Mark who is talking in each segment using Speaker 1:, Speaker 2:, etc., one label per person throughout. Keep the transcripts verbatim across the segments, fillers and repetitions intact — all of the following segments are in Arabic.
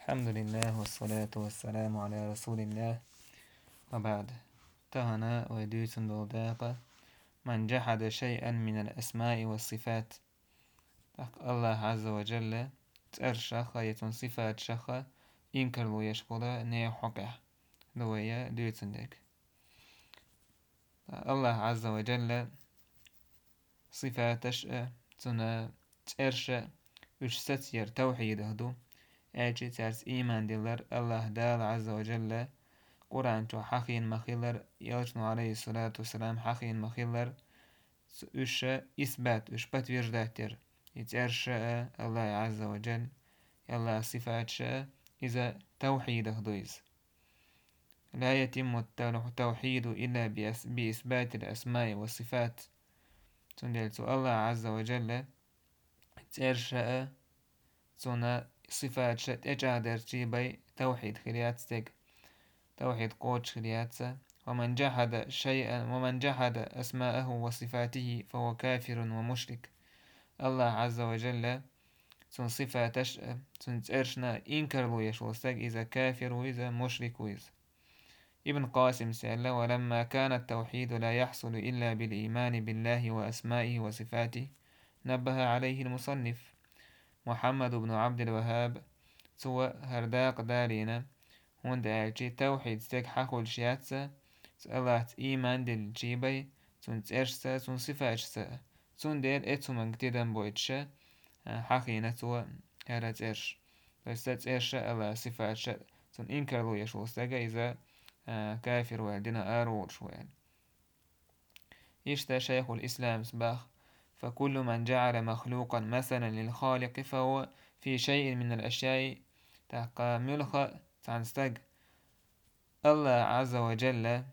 Speaker 1: الحمد لله والصلاة والسلام على رسول الله وبعد. تهنا وديتن دوداقة من جحد شيئا من الأسماء والصفات الله عز وجل تأرشخ يتن صفات شخ إنكر لو يشبه نيو حقه دوية ديتن ديك الله عز وجل صفاتش تنا تأرش وش ستير توحيد هدو أجي تارس إيمان دلر الله دال عز وجل قرآن تو حقين مخيلر يلجنو عليه الصلاة والسلام حقين مخيلر وش إثبات وش بتويرداتر يتأرش الله عز وجل يلا صفات شاء إذا توحيد هدويز لا يتم التوحيد إلا بإثبات الأسماء والصفات تندلت الله عز وجل تأرش تنا صفات شت إجادر جيبي توحيد خلياتك توحيد قوت خلياتك ومن جحد شيئا ومن جحد أسماءه وصفاته فهو كافر ومشرك الله عز وجل تن صفاتش تن تأرشنا إنكر لو يشوستك إذا كافر وإذا مشرك وإذا ابن قاسم سأل ولما كان التوحيد لا يحصل إلا بالإيمان بالله وأسمائه وصفاته نبه عليه المصنف محمد بن عبد الوهاب سوى هرداق دارينا هون دالجي توحيد ستك حقول شياتسا الله إيمان دل جيبي تون تأرشسا تون صفاتسا تون دير إتو من قتدن بويتشا حقينا سوى هرات إرش بس تأرش الله صفاتشا تون إنكر لو يشوستك إذا كافر والدنا آرور شوال يشتا شيخ الإسلام سباخ فكل من جعل مخلوقا مثلا للخالق فهو في شيء من الأشياء تحقى ملخ تنستج الله عز وجل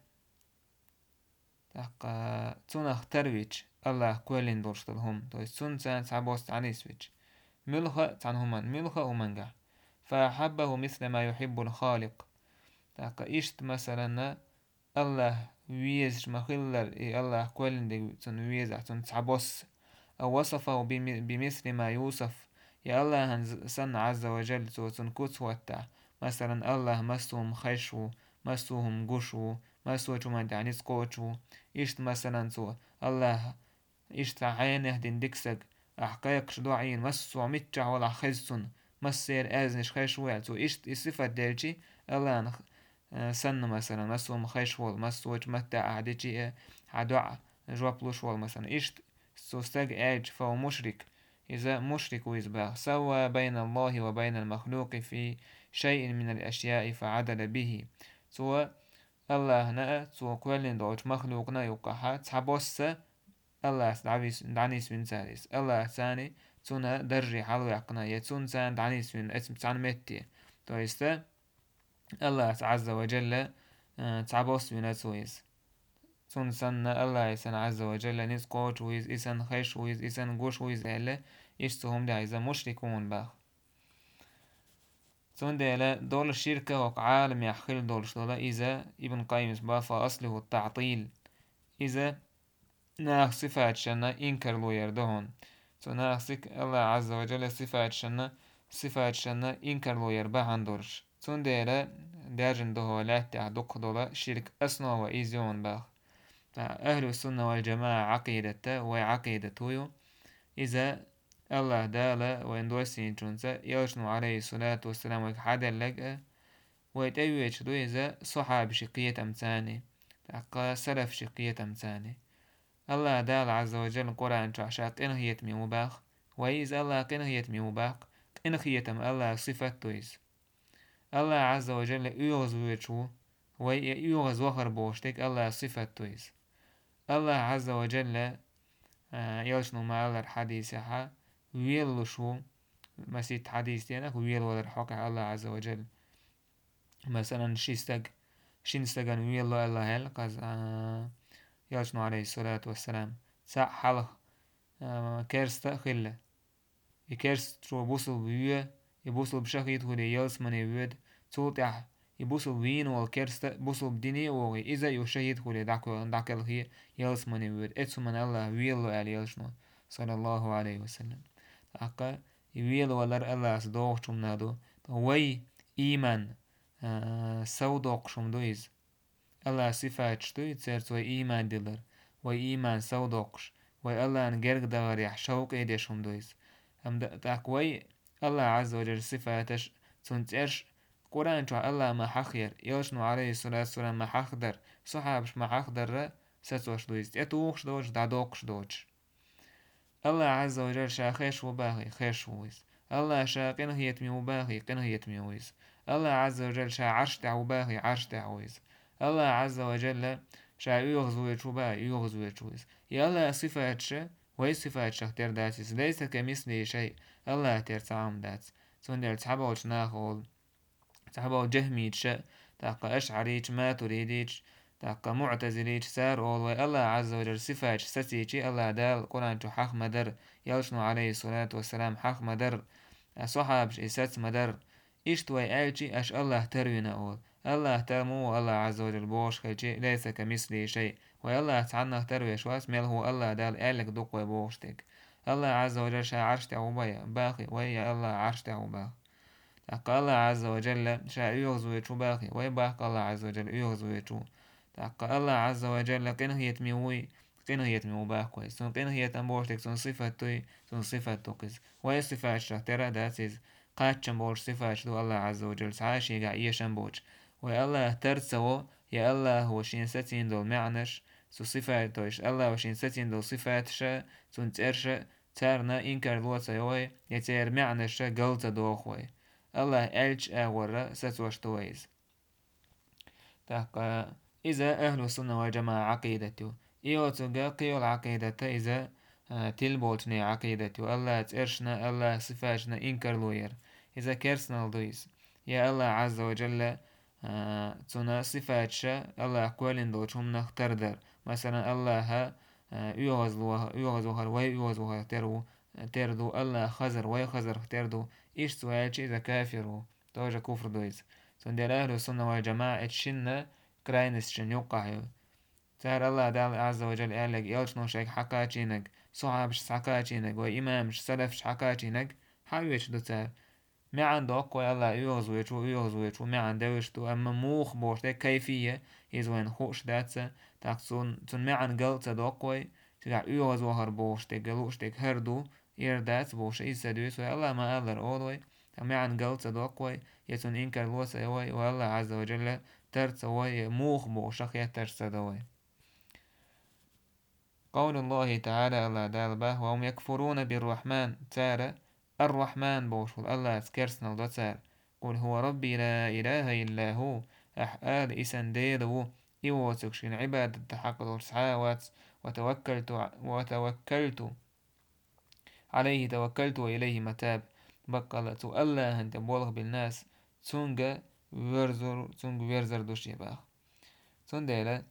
Speaker 1: تحقى تنخ ترويج الله كلين دورشتلهم تو سن سان سعبوست عنيسويج ملخ تنهما ملخ ومنجع فأحبه مثل ما يحب الخالق تحقى إشت مثلا الله ويز مخلر إيه الله كلين دي تن ويز تن سعبوس أو وصفه بمثل ما يوصف يا الله هنسن عز وجل تنكوت وتا مثلا الله مسوهم خشو مسوهم قشو مسوه جمان دعنيس قوتشو إشت مثلا تو الله إشت عينه دين ديكسك أحقايق شدوعين مسو متجع ولا خزسن مسير آزنش خشو تو إشت الصفة ديلجي الله سن مثلا مسوهم خشو مسوه جمتا أعدجي عدوع جوابلوش وال مثلا إشت سوستج أج فهو مشرك إذا مشرك ويزباه سوى بين الله وبين المخلوق في شيء من الأشياء فعدل به سوى الله نأ سوى كل دوج مخلوقنا يقحا تحبوس الله دعنيس من سالس الله ثاني تنا درجي حلو يقنا يتون سان دعنيس من اسم تان متي تويستا الله عز وجل تحبوس من سويس سون سن الله يسن عز وجل نس قوت ويز إسن خيش ويز إسن قوش ويز إلا يشتهم دا إذا مشركون باخ سون دا دول الشركة وق عالم يحخل دول شطلا إذا ابن قيم بافا أصله التعطيل إذا ناخ صفات شنا إنكر لو يردهن سو ناخ سك الله عز وجل صفات شنا صفات شنا إنكر لو يربهن دولش سون دا داجن دهو لا تعدق دولا شرك أسنا وإيزيون باخ أهل السنة والجماعة عقيدة وعقيدته إذا الله دالا وإندوسين جنسا يلجنو عليه الصلاة والسلام وحدا لقى ويتأويج دو إذا صحاب شقية أمتاني تحقى سلف شقية أمتاني الله دال عز وجل القرآن شعشاق إنهية ميمباخ وإذا الله إنهية ميمباخ إنهية الله صفة تويز الله عز وجل يغز ويشو ويغز وخر بوشتك الله صفة تويز الله عز وجل يلشنو مع الله الحديث حا ويلو شو مسيت حديث ينك ويلو ولا الحق الله عز وجل مثلا شيستج شينستجن ويلو الله هل قز يلشنو عليه الصلاة والسلام سا حلق كرستا خلة يكرست شو بوصل بيوه يبوصل بشخيط هولي يلس من يود تولتح يبوصل وين والكرستا بوصل بديني وغي إذا يشهد هولي دعكو دعك الخي يلس من يود إتسو من الله ويلو آل يلشنو صلى الله عليه وسلم أقا ويلو ولر الله سدوغ شمنادو وي إيمان سودوق شمدويز الله صفات شتوي تسيرت وي إيمان دلر وي إيمان سودوقش وي الله نجرق دغر يح شوق إيدي شمدويز هم تاك وي الله عز وجل صفاتش تنترش قرآن شو الله ما حخير يوشنو عليه الصلاة والسلام ما حخدر صحابش ما حخدر ستوش دويز اتوخش دوش دادوقش دوش الله عز وجل شا خيش وباغي خيش ويز الله شا قنه يتمي وباغي قنه يتمي ويز الله عز وجل شا عرش تاع وباغي عرش تاع ويز الله عز وجل شا يغزو يتشوبا يغزو يتشويز يا الله صفات شا وهي صفات شختير داتيس ليس كمثله شيء الله تير تعام داتس سندر تحبوش ناخول تحبو جهميتش تاقا أشعريتش ما تريديتش تاقا معتزليتش سار أول الله عز وجل صفاتش ستيتش الله دال قرآن تو حق مدر يلشنو عليه الصلاة والسلام حق مدر صحابش إسات مدر إشتوي آلتي أش الله تروينا أول الله ترمو الله عز وجل بوش خيتي ليس كمثله شيء والله تعنا تروي شواس ميل هو الله دال آلك دقوي بوشتك الله عز وجل شا عرش تعو باقي وهي الله عرش تعو باقي تاق الله عز وجل شا يغزو يتشو باقي ويباق الله عز وجل يغزو يتشو تاق الله عز وجل قنه يتميوي قنه يتميو باقوي سن قنه يتنبوشتك سن صفتوي سن صفتوكز وي صفات شخترا داتيز قاتشن بوش صفات دو الله عز وجل سعاشي قا إيشن بوش وي الله ترسو يا الله هو شين ستين دول معنش سو صفات توش الله وشين ستين دول صفات شا سن ترش تارنا إنكار لوتا يوي يتير معنش قلت دوخوي الله ألج أورا ستوش تويز تاقا إذا أهل السنة والجماعة عقيدته إيوتوغا قيو العقيدة إذا تلبولتني عقيدته الله ترشنا الله صفاتنا إنكر لوير إذا كرسنا الضيس يا الله عز وجل تنا صفاتشا الله قولين دوشهم نختردر مثلا الله يغزوها ويغزوها ترو تردو الله خزر ويخزر تردو إيش سؤالش إذا كافرو توجه كفر دويز سندر أهل السنة والجماعة اتشن كراينسشن يوقعيو تار الله دال عز وجل قالك يلشنو شيك حكاتينك صحابش حكاتينك وإمامش سلفش حكاتينك حاويش دو تار ما عنده أقوى الله يغزو يتشو يغزو يتشو ما عنده وشتو أما موخ بوشتك كيفية يزوين خوش داتسا تاكسون تون ما عن قلتا دو أقوى تدع يغزو هر بوشتك قلوشتك هردو يردات بوش إيسا دويس الله ما أذر أولوي ما عن قلتا دو أقوى يتون إنكر لوسا يوي والله عز وجل ترتسا وي موخ بوشك يترسا دوي قول الله تعالى الله دالبه وهم يكفرون بالرحمن تارى الرحمن بوشول الله سكرسنا لدتار قل هو ربي لا إله إلا هو أحآل إسان ديدو إيواتكشين عبادة تحقق السحاوات وتوكلت وتوكلت عليه توكلت وإليه متاب بقلت الله أنت بولغ بالناس تونغ ويرزر تونغ ويرزر دوشي باخ تون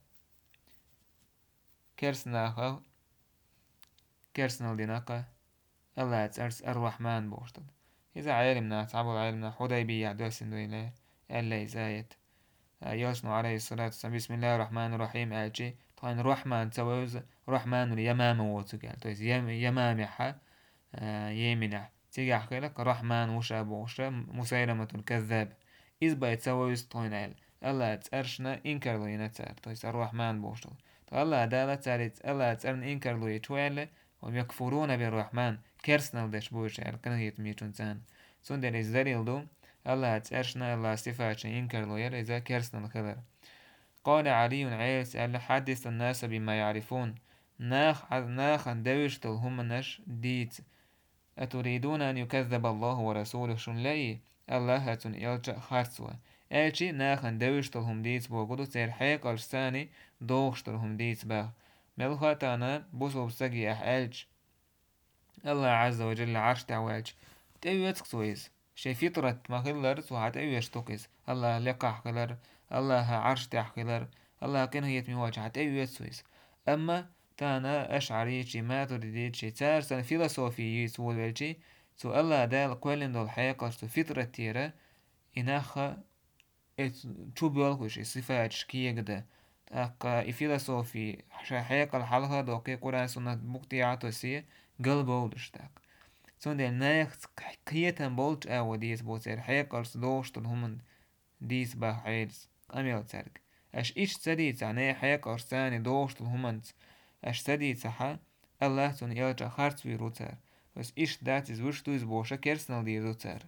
Speaker 1: كرسنا كرسنا لديناقه الله ترس الرحمن بوشتد إذا علمنا تعبوا علمنا حديبية دوسن دوينه ألا إزايت يوشنو عليه الصلاة والسلام بسم الله الرحمن الرحيم ألشي طبعا الرحمن توز رحمن اليمام وتقال توز يمامحة يمنح تيجي أحكي لك رحمن وشا بوشا مسيلمة الكذاب إذ بيت توز طوينال الله ترشنا إنكر لينا تار توز الرحمن بوشتد الله دالة تاريت الله ترن إنكر لي تويل وهم يكفرون بالرحمن كرسنال دش بوش كان يتميتون تان سندر إز دليل دو الله تأرشنا الله صفات إنكر لوير إذا كرسنال خبر قال علي عيس ألا حدث الناس بما يعرفون ناخ ناخ دوش هم نش ديت أتريدون أن يكذب الله ورسوله شن لأي الله هاتون إلجأ خارسوا ألشي ناخ دوش هم ديت بوغدو تير حيق الثاني دوغش هم ديت باغ ملخاتانا بوسو بسجي أح ألج الله عز وجل عرش تعواج تأويت كسويس شي فطرة ما خلر سوحات أويش توكس الله لقاح خلر الله عرش تحخلر الله كن هي تمواجه أويت سويس أما تانا أشعري شي ما تريد شي تارسن فيلسوفي سوال والشي سو الله دال قولن دول حيقة سو فطرة تيرا إناخا شو بيولكوش صفات شكية قدا أقا الفيلسوفي حيقة الحلقة دوكي قرآن سنة بوقتي عطوسي قلبه ودشتاق Son del neecht kietan bolch awa dies bozer heekals doostul human dies bah heels amel zerg. As ish zedit aan ee heekals zani doostul humans. As zedit zaha Allah son elja harts wie rozer. Dus ish dat is wushtu is bosha kersnal die rozer.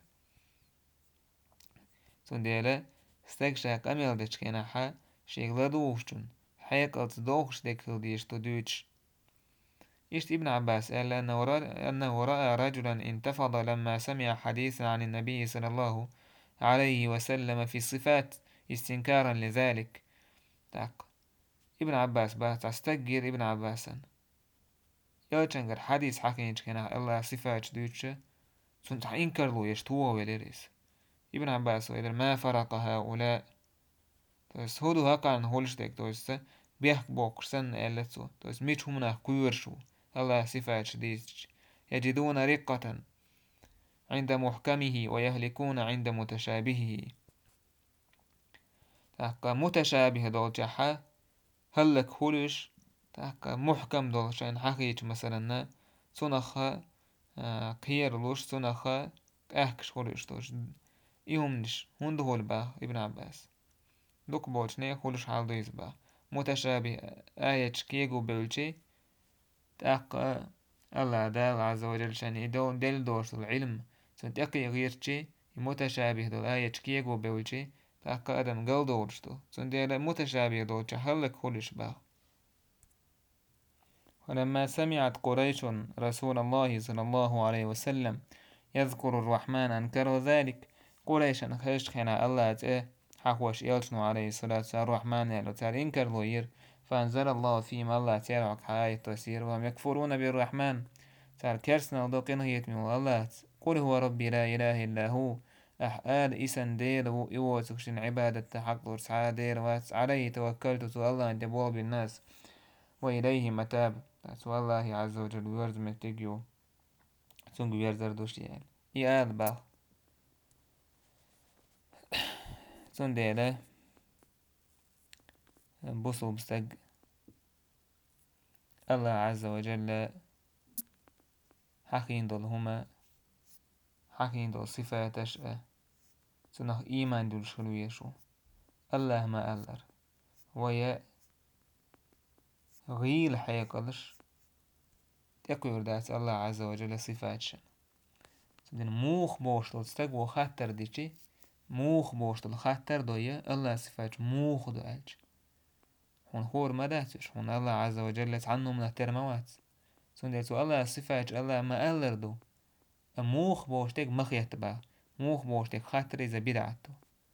Speaker 1: Son dele steg shak amel dechkena ha shegla doostun. Heekals doostekkel die is to Duits. إشت ابن عباس قال أنه رأى, أنه رأى رجلا انتفض لما سمع حديثا عن النبي صلى الله عليه وسلم في الصفات استنكارا لذلك. تاق ابن عباس بات استجر ابن عباسا يوچنگر حديث حكينج كنا الله صفات دوتش سنت إنكر له يشتوه ولرس ابن عباس وإذا ما فرق هؤلاء توس هدو هكان هولشتك توس بيحك بوكسن ألتسو توس ميش همنا كورشو الله صفات شديدش يجدون رقة عند محكمه ويهلكون عند متشابهه. تحقا متشابه دول جحا هلك هولش تحقا محكم دول شان حقيج مثلا سنخا قير لوش سنخا احكش هولش دوش إيهمنش هند هول با ابن عباس دوك بولش نيك هولش حال دويز با متشابه آية كيغو بلشي تحقا الله دال عز وجل شان يدول دل دوش العلم سنتقي غيرتشي متشابه دول آية كيغو بلشي تحقا أدم قل دولشتو سنديل متشابه دولش هلك خلش با. ولما سمعت قريش رسول الله صلى الله عليه وسلم يذكر الرحمن أنكروا ذلك. قريش خيش خنا الله تأه حقوش يلشنو عليه الصلاة والسلام الرحمن يلو تار إنكر لوير فأنزل الله فيما الله تيرعك حاية تسير وهم يكفرون بالرحمن تار كرسنا ودوقين هيتمي الله قل هو ربي لا إله إلا هو أحقال إسان دير وإيواتكشن عبادة حق ورسعى دير واتس عليه توكلت تو الله أن تبوه بالناس وإليه متاب تو الله عز وجل ويرز متجيو سنجو يرزر دوشي يعني يال باخ سن ديلا بوصل بستق الله عز وجل حقين دول هما حقين دول صفات أشأ سنخ إيمان دول شلو يشو الله ما ألر ويا غيل حيقلش تقوير داس الله عز وجل صفات شن سدين موخ بوشتل ستق وخاتر ديشي موخ بوشتل خاتر دويا الله صفات موخ دو ألج هون خور ما داتش هون الله عز وجل عنه من الترموات سندي تو الله صفات الله ما ألر دو موخ بوشتك مخيت با موخ بوشتك خاتر إذا بدعتو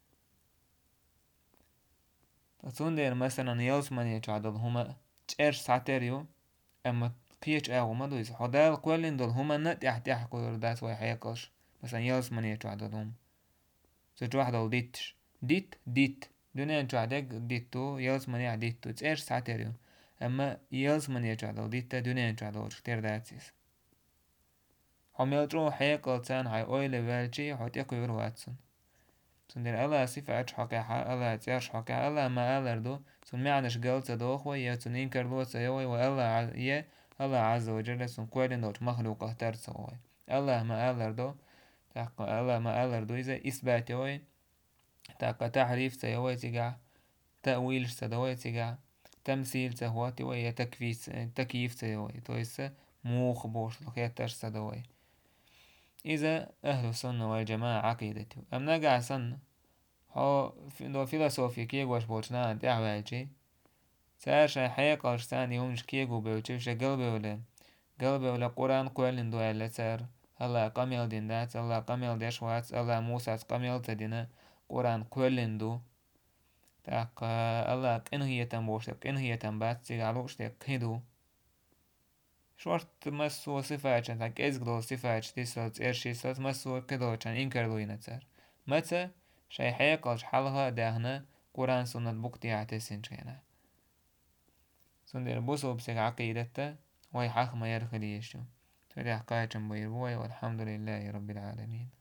Speaker 1: سندي مثلا يلسمن يجعدل هما تشيرش ساتريو أما قيش أو ما دويس حدال قولين دول هما نت يحتاح كور داس واي حيقش مثلا يلسمن يجعدلهم سجواح دول ديتش ديت ديت دنيا جعدك ديتو يلسمن يع ديتو تشيرش ساتريو أما يلسمن يجعدل ديتا دنيا جعدل شتير داتسيس هم يلجو حيقل تان هاي أويل والجي حوت يقوير واتسن سندر الله صفات حقيقة الله تيرش حقيقة الله ما ألر دو سن معنش قلت دوخوة يتن إنكر لو سيوي والله يه الله عز وجل سن قوالين دوت مخلوق اختار سوي الله ما ألر دو تحقا الله ما ألر دو إذا إثبات يوي تحقا تحريف سيوي تقع تأويل سدوي تقع تمثيل سهواتي ويا تكفيف تكييف سيوي تويس موخ بوش لخيتر سدوي. إذا أهل السنة والجماعة عقيدته أم نقع سنة هو في فيلسوفيا كيغوش بوشنا أنت أعوالجي ساشا حيقا ارشتاني يومش كيغو بوشي وش قلبي ولا قلبي ولا قرآن قوالين دو ألا سار الله قميل دين دات الله قميل ديشوات الله موسى قميل تدين قرآن قوالين دو تاق الله قنهية تنبوش قنهية تنبات سيغالوش تقهدو شورت مسو صفات تاق ازغدو صفات تيسلت ارشيسلت مسو كدو چان انكر دوينة سار متى شاي حيقاش حالها داهنا قرآن سنة بوقتي عتسين شينا سندر بوسو بسك عقيدتا وي حق ما يرخليشو تريح قاية بويربوي والحمد لله رب العالمين.